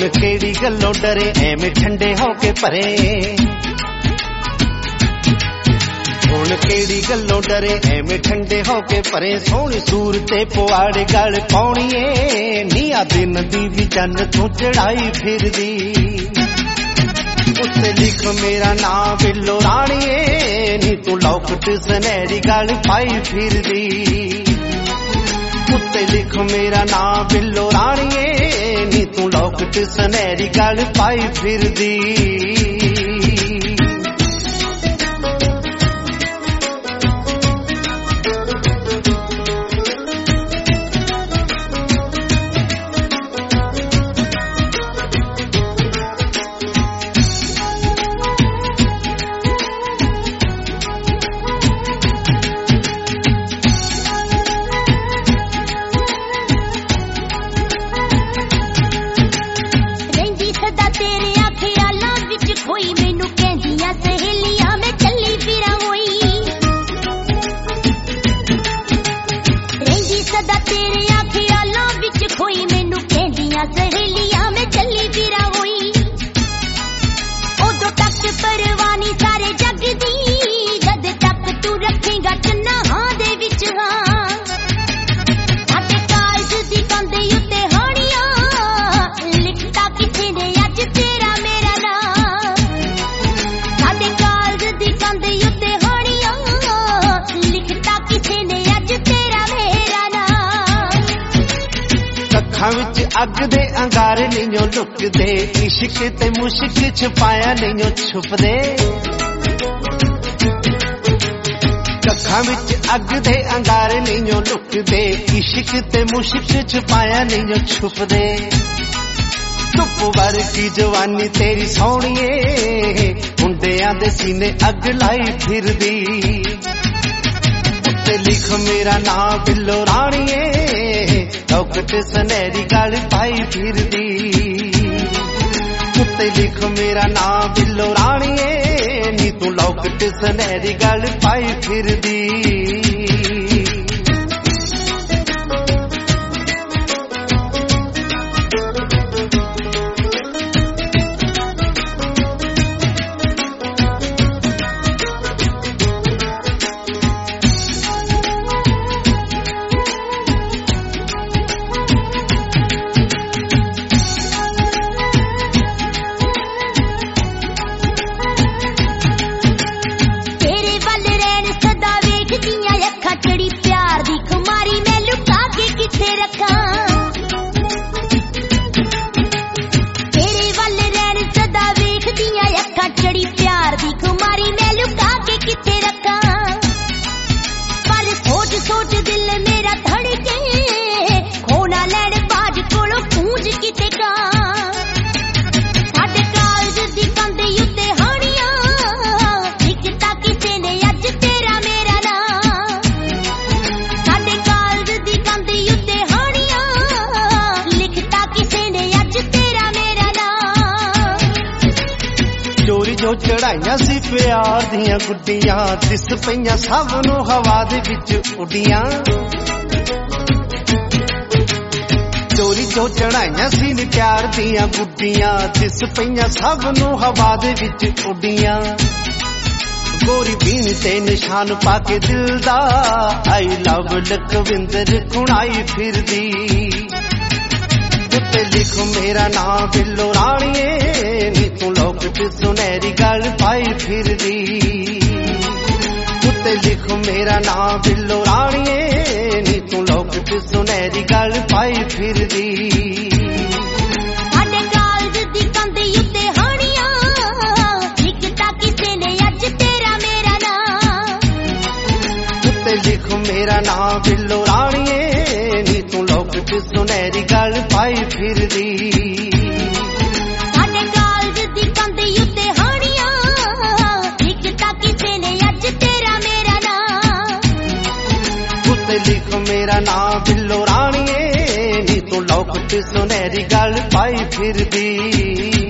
हुण केड़ी गल्लों डरे एवें ठंडे होके भरे, हुण केड़ी गल्लों डरे एवें ठंडे होके भरे। सोहनी सूरते पुआड़े गल पाउणीए नीआ दिन दी भी चंद तू चढ़ाई फिरदी। उत्ते लिख मेरा नाम बिल्लो राणीए नी तू लौकट सनैरी गल पाई फिरदी। उत्ते लिख मेरा नाम बिल्लो राणीए नी तू लौकट सनैरी गल पाई फिरदी। विच अग दे अंगारे नहीं लुकदे, इश्क ते मुश्क छुपाया नहीं छुपदे। कखां विच अग दे अंगारे नहीं लुकदे, इश्क ते मुश्क छुपाया नहीं छुपदे। धुप वर्गी जवानी तेरी सोहणीए मुंडियां दे सीने अग लाई फिरदी। उत्ते लिख मेरा नाम बिल्लो राणीए लौकट सनैरी गल पाई फिरदी। उत्ते लिख मेरा नाम बिल्लो राणीए नी तू लौकट सनैरी गल पाई फिरदी। जो चढ़ाइया सी प्यार दियां गुड्डियां दिस पईयां सब नूं हवा दे विच उड्डियां। चोरी जो चढ़ाइया सी प्यार दियां गुड्डियां दिस पईयां सब नूं हवा दे विच उड्डियां। गोरी बीन ते निशान पाके दिल दा आई लव लखविंदर कुणाई फिरदी। उत्ते लिख मेरा नाम बिल्लो राणीए नी तू लौकट सुनहरी गल पाई फिरदी। उत्ते लिख मेरा नाम बिल्लो राणीए नी तू लौकट सुनहरी गल पाई फिरदी। लिख मेरा नाम बिल्लो राणीए नी तू लौकट सुनहरी गल पाई फिरदी। साडे कालज दी कंध उत्ते हाणियां लिखता किसे ने अज तेरा मेरा नाम। उत्ते लिख मेरा नाम बिल्लो राणीए नी तू लौकट सुनहरी गल पाई फिरदी।